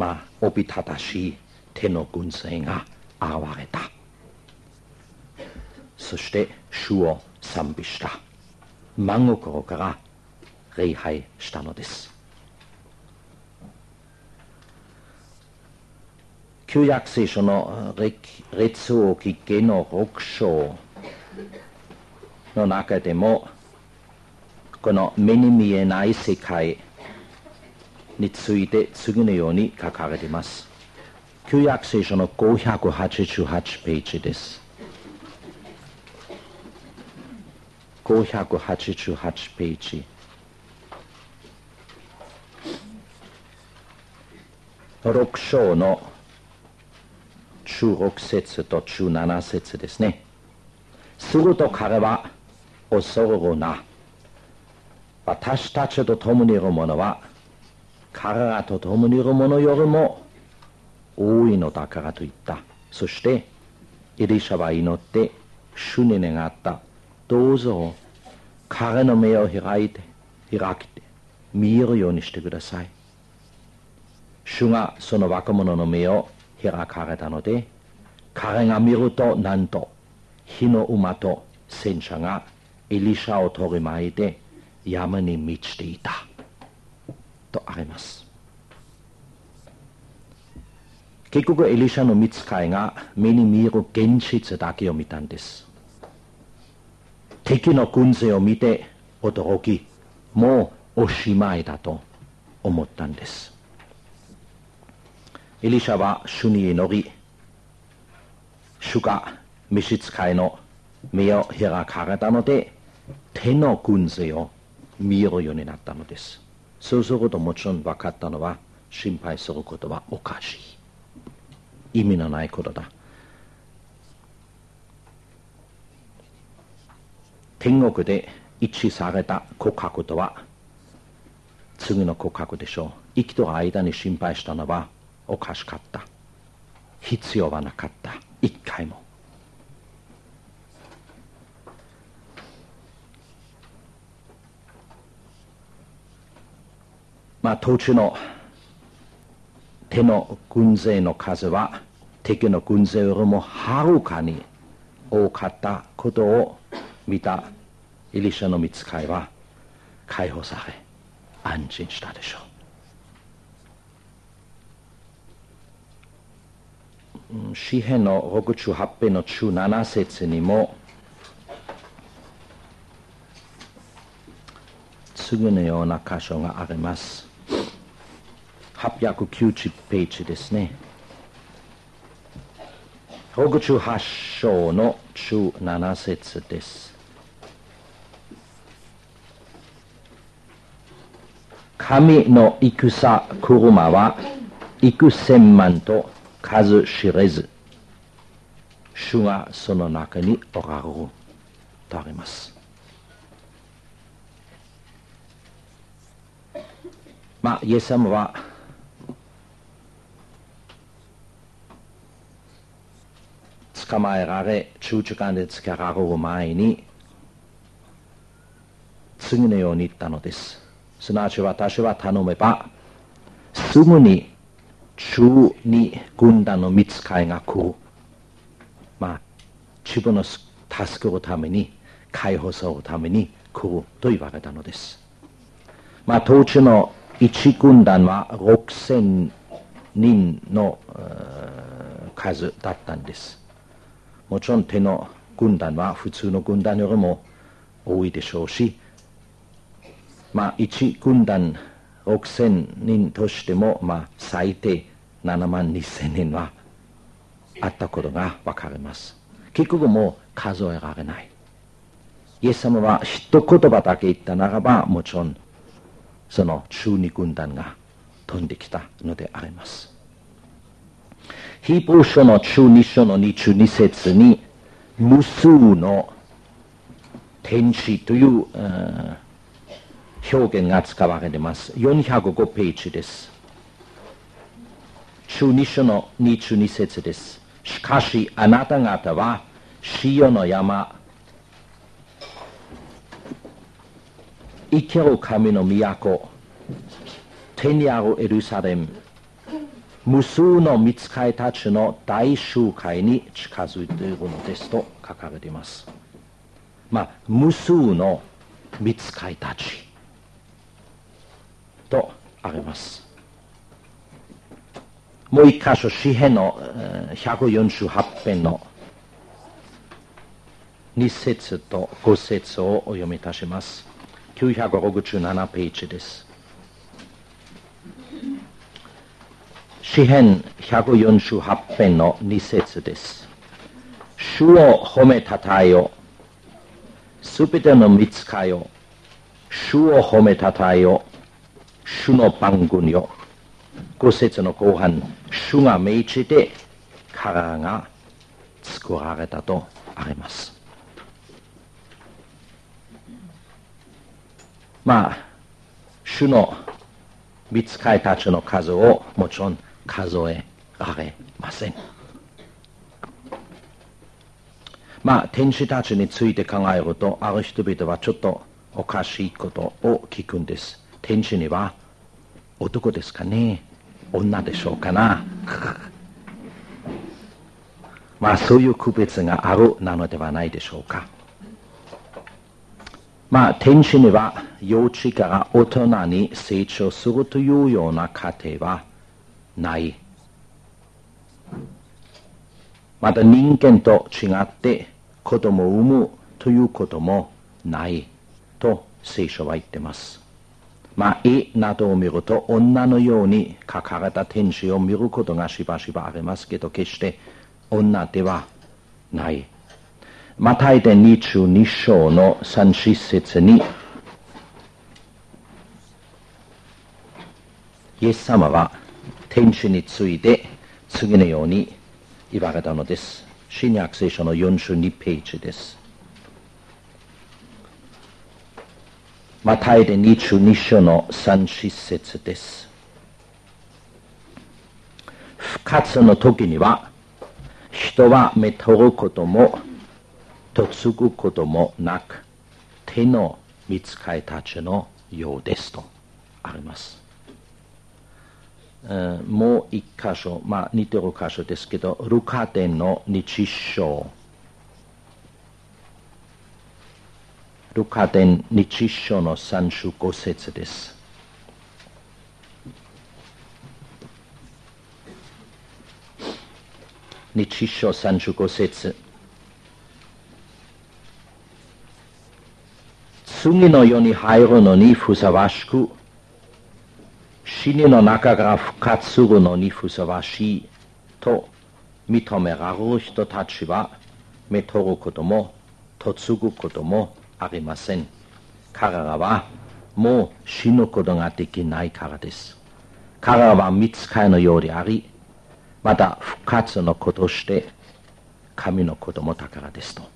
おびただしい天の軍勢が現れた。そして主を賛美した。真心から礼拝したのです。旧約聖書の列王記下の6章の中でも、この目に見えない世界について次のように書かれています。旧約聖書の588ページです。588ページ。6章の16節と17節ですね。すると彼は恐るな。私たちと共にいる者は彼らと共にいる者よりも多いのだからと言った。そしてエリシャは祈って主に願った。どうぞ彼の目を開きて見えるようにしてください。主がその若者の目を開かれたので、彼が見ると、なんと火の馬と戦車がエリシャを取り巻いて山に満ちていたとあります。結局エリシャの御使いが目に見える現実だけを見たんです。敵の軍勢を見て驚き、もうおしまいだと思ったんです。エリシャは主に祈り、主が召使いの目を開かれたので、天の軍勢を見えるようになったのです。そうするともちろん分かったのは、心配することはおかしい。意味のないことだ。天国で一致された告白とは次の告白でしょう。生きてる間に心配したのはおかしかった。必要はなかった。一回も。当地の手の軍勢の数は敵の軍勢よりもはるかに多かったことを見たエリシャの御使いは解放され安心したでしょう。詩編の68編の17節にも次のような箇所があります。890ページですね。68章の17節です。神の戦車は幾千万と数知れず、主がその中におられるとあります。イエス様は捕まえられ十字架でつけられる前に次のように言ったのです。すなわち私は頼めばすぐに12軍団の御使いが来る。自分を助けるために解放するために来ると言われたのです。当時の一軍団は6000人の数だったんです。もちろん手の軍団は普通の軍団よりも多いでしょうし、一軍団6000人としても、最低7万2000人はあったことがわかります。結局もう数えられない。イエス様は一言葉だけ言ったならば、もちろんその12軍団が飛んできたのであります。ヒブル書の12章の22節に無数の天使という表現が使われています。405ページです。12章の22節です。しかしあなた方はシオの山、生ける神の都、天にあるエルサレム、 無数の御使いたちの大集会に近づいているのですと書かれています。無数の御使いたちとあります。もう一箇所、詩編の148編の2節と5節をお読みいたします。967ページです。詩編148編の2節です。主を褒めたたえよ。すべての御使いよ。主を褒めたたえよ。主の番軍よ。5節の後半、主が命じて彼らが作られたとあります。主の御使いたちの数をもちろん数えられません。天使たちについて考えると、ある人々はちょっとおかしいことを聞くんです。天使には男ですかね、女でしょうかなそういう区別があるなのではないでしょうか。天使には幼稚から大人に成長するというような過程はない。また人間と違って子供を産むということもないと聖書は言っています。絵などを見ると女のように描かれた天使を見ることがしばしばありますけど、決して女ではない。マタイ伝22章の3、4節に、イエス様は天使について次のように言われたのです。新約聖書の42ページです。マタイ伝22章の3、4節です。復活の時には人はめとることも嫁ぐこともなく、手の御使いたちのようですとあります。もう一箇所、似てる箇所ですけど、ルカ伝の20章、ルカ伝20章の35節です。20章35節。次の世に入るのにふさわしく、死にの中から復活するのにふさわしいと認められる人たちは、めとることも嫁ぐこともありません。彼らはもう死ぬことができないからです。彼らは御使いのようであり、また復活の子として神の子供だからですと。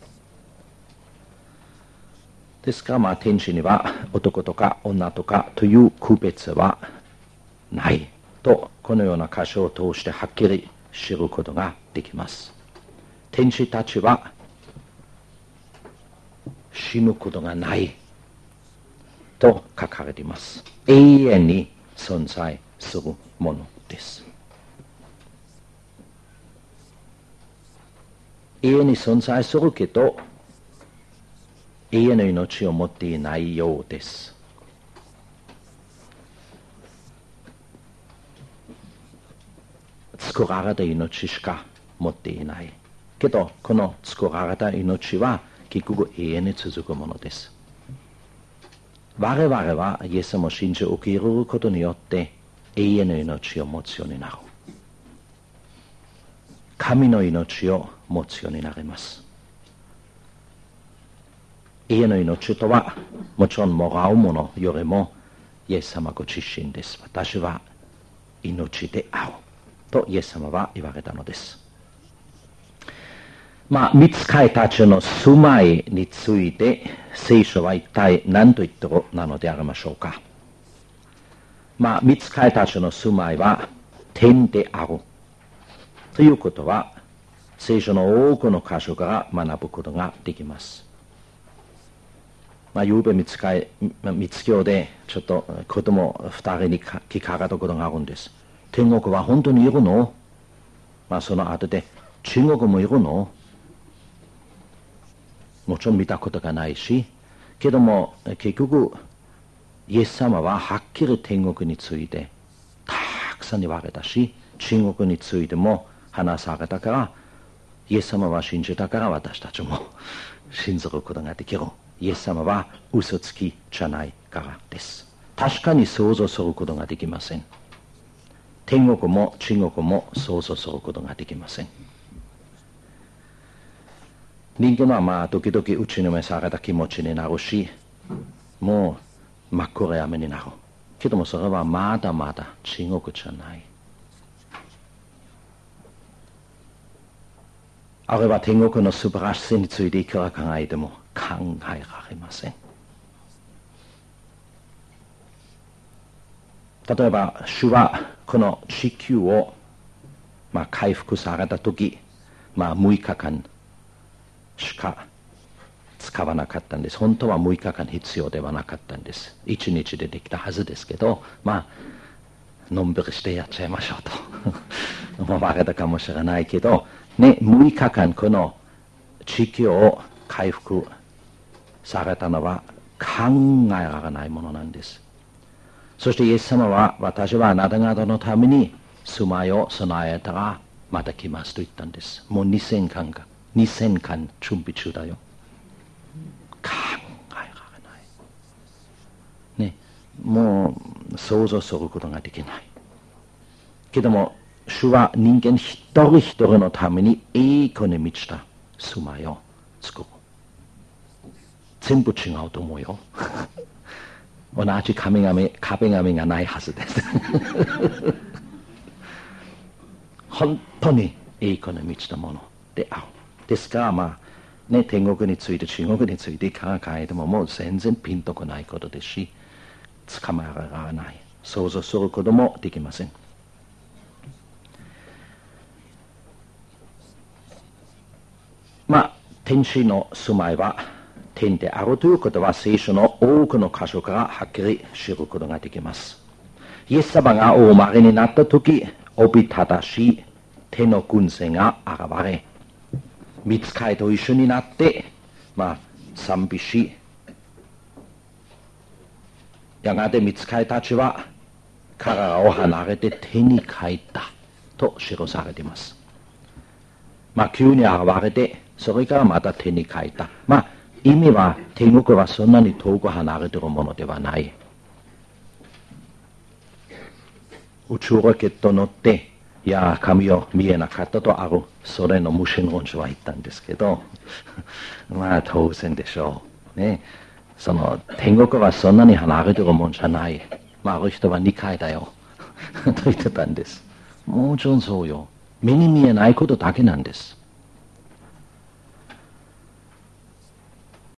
ですから天使には男とか女とかという区別はないと、このような箇所を通してはっきり知ることができます。天使たちは死ぬことがないと書かれています。永遠に存在するものです。永遠に存在するけど、永遠の命を持っていないようです。作られた命しか持っていないけど、この作られた命は結局永遠に続くものです。我々はイエス様を信じ受け入れることによって永遠の命を持つようになる。神の命を持つようになります。永遠の命とはもちろんもらうものよりもイエス様ご自身です。私は命であるとイエス様は言われたのです。御使いたちの住まいについて聖書は一体何と言ってるなのでありましょうか。御使いたちの住まいは天であるということは聖書の多くの箇所から学ぶことができます。ゆうべ見つ教でちょっと子供2人に聞かれたことがあるんです。 天国は本当にいるの？その後で地獄もいるの？もちろん見たことがないし、けども結局イエス様ははっきり天国についてたくさん言われたし、地獄についても話されたから、イエス様は信じたから私たちも信じることができる。イエス様は嘘つきじゃないからです。確かに想像することができません。天国も地獄も想像することができません。人間は時々打ちのめされた気持ちになるし、もう真っ暗闇になる。けどもそれはまだまだ地獄じゃない。あれは天国の素晴らしさについていくら考えても考えられません。例えば主はこの地球を、回復された時、6日間しか使わなかったんです。本当は6日間必要ではなかったんです。1日でできたはずですけど、のんびりしてやっちゃいましょうと思われたかもしれないけど、6日間この地球を回復されたのは考えられないものなんです。そしてイエス様は、私はあなた方のために住まいを備えたらまた来ますと言ったんです。もう2000間準備中だよ。考えられない。もう想像することができない。けども主は人間一人一人のために栄光に満ちた住まいを作る。全部違うと思うよ。同じ壁紙がないはずです。本当に栄光に満ちたものである。ですから天国について地獄について考えてももう全然ピンとこないことですし、捕まえられない。想像することもできません。天使の住まいは天であるということは聖書の多くの箇所からはっきり知ることができます。イエス様がお生まれになった時、おびただしい天の軍勢が現れ、御使いと一緒になって賛美し、やがて御使いたちは彼らを離れて天に帰ったと記されています。急に現れて、それからまた天に帰った。意味は天国はそんなに遠く離れているものではない。宇宙ロケット乗って、神を見えなかったとあるソ連の無神論者は言ったんですけど、当然でしょう。その天国はそんなに離れているもんじゃない。ある人は2階だよ。と言ってたんです。もちろんそうよ。目に見えないことだけなんです。